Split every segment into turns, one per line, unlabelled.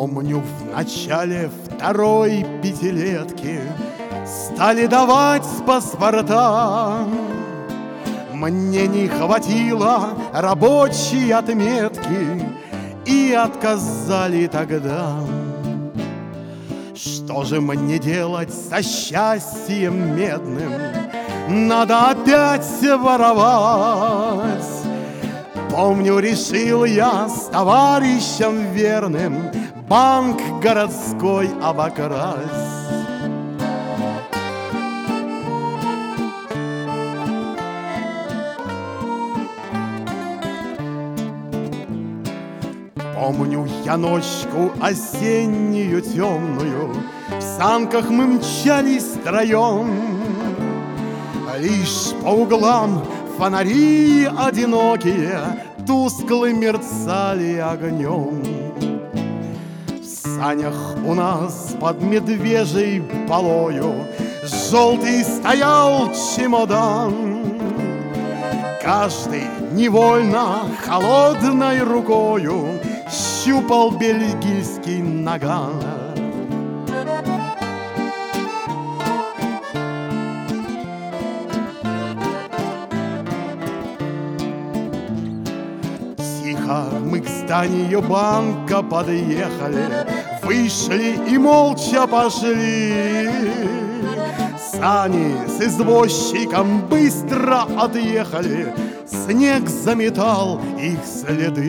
Помню, в начале второй пятилетки стали давать паспорта. Мне не хватило рабочей отметки, и отказали тогда. Что же мне делать со счастьем медным? Надо опять воровать. Помню, решил я с товарищем верным банк городской обокрасть. Помню я ночку осеннюю темную, в санках мы мчались втроем. Лишь по углам фонари одинокие тускло мерцали огнем. В санях у нас под медвежьей полою желтый стоял чемодан. Каждый невольно холодной рукою щупал бельгийский наган. Тихо мы к зданию банка подъехали, вышли и молча пошли. Сани с извозчиком быстро отъехали, снег заметал их следы.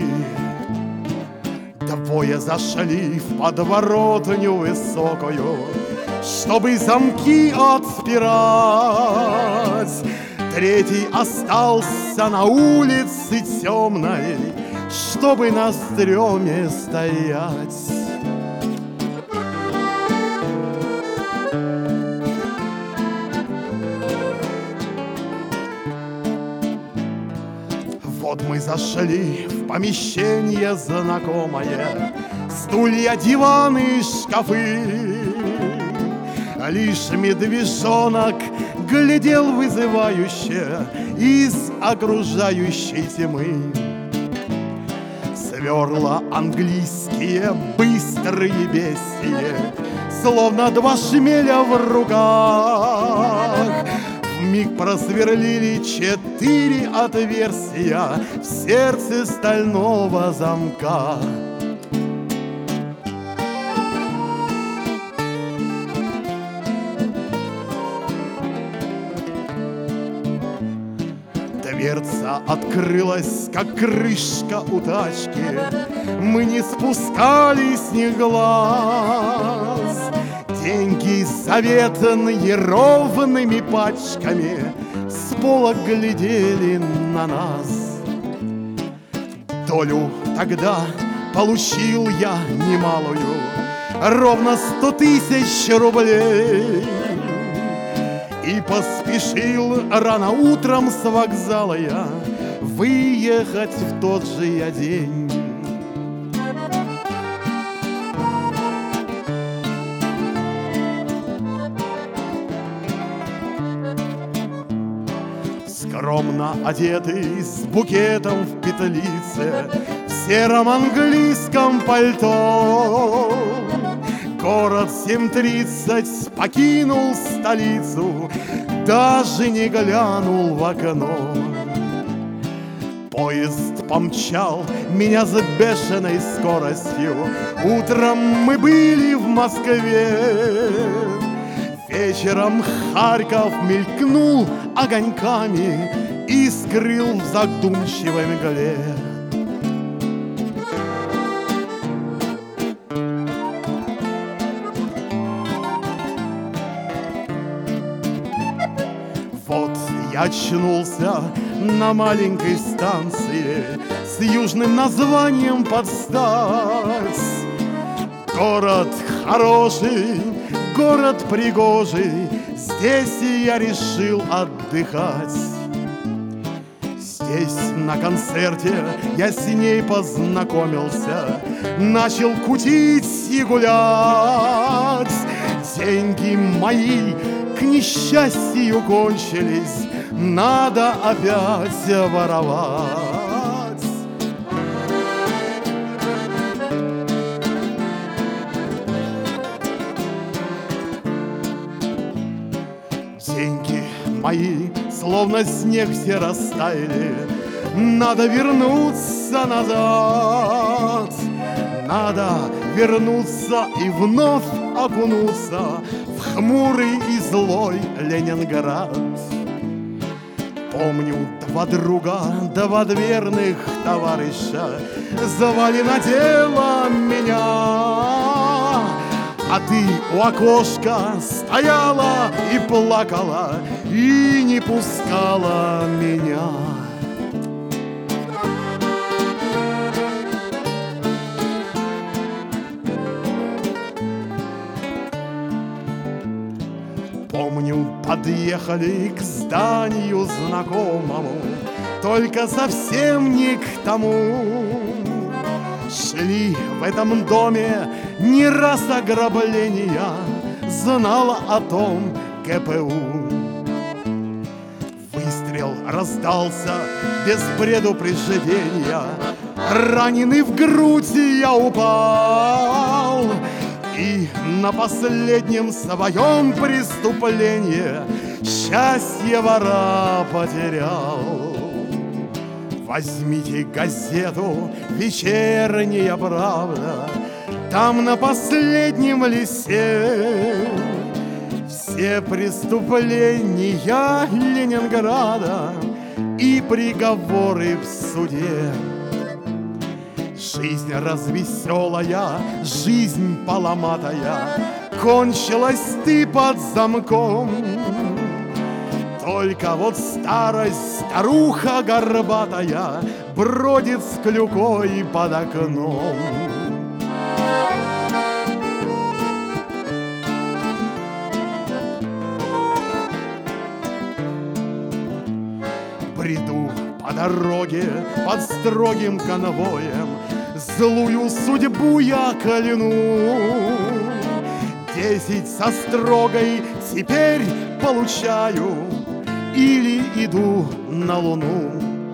Двое зашли в подворотню высокую, чтобы замки отпирать. Третий остался на улице темной, чтобы на стреме стоять. Вот мы зашли в помещение знакомое, стулья, диваны, шкафы. Лишь медвежонок глядел вызывающе из окружающей тьмы. Сверла английские быстрые бестии, словно два шмеля в руках. Вмиг просверлили 4 отверстия в сердце стального замка. Дверца открылась, как крышка у тачки. Мы не спускали с них глаз. Деньги заветные ровными пачками с пола глядели на нас. Долю тогда получил я немалую, ровно 100 000 рублей. И поспешил рано утром с вокзала я выехать в тот же я день. Скромно одетый, с букетом в петлице, в сером английском пальто, город 7:30 покинул столицу, даже не глянул в окно. Поезд помчал меня с бешеной скоростью. Утром мы были в Москве. Вечером Харьков мелькнул огоньками и скрыл в задумчивой мгле. Вот я очнулся на маленькой станции с южным названием под стать. Город хороший, город пригожий, здесь я решил отдыхать. Здесь на концерте я с ней познакомился, начал кутить и гулять. Деньги мои к несчастью кончились, надо опять воровать. Деньги мои, словно снег, все растаяли. Надо вернуться назад, надо вернуться и вновь окунуться в хмурый и злой Ленинград. Помню, два друга, два верных товарища звали на дело меня, а ты у окошка стояла и плакала, и не пускала меня. Помню, подъехали к зданию знакомому, только совсем не к тому. Шли в этом доме не раз ограбления, знала о том ГПУ. Выстрел раздался без предупреждения, раненый в грудь я упал. И на последнем своем преступлении счастье вора потерял. Возьмите газету «Вечерняя правда», там на последнем листе все преступления Ленинграда и приговоры в суде. Жизнь развеселая, жизнь поломатая, кончилась ты под замком. Только вот старость, старуха горбатая, бродит с клюкой под окном. Бреду по дороге под строгим конвоем, злую судьбу я кляну. 10 со строгой теперь получаю или иду на Луну.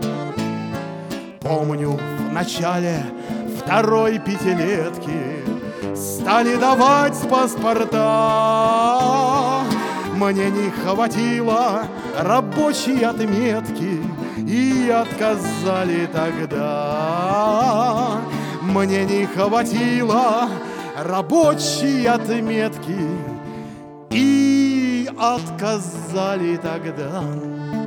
Помню, в начале второй пятилетки стали давать паспорта. Мне не хватило рабочей отметки и отказали тогда. Мне не хватило рабочей отметки и отказали тогда.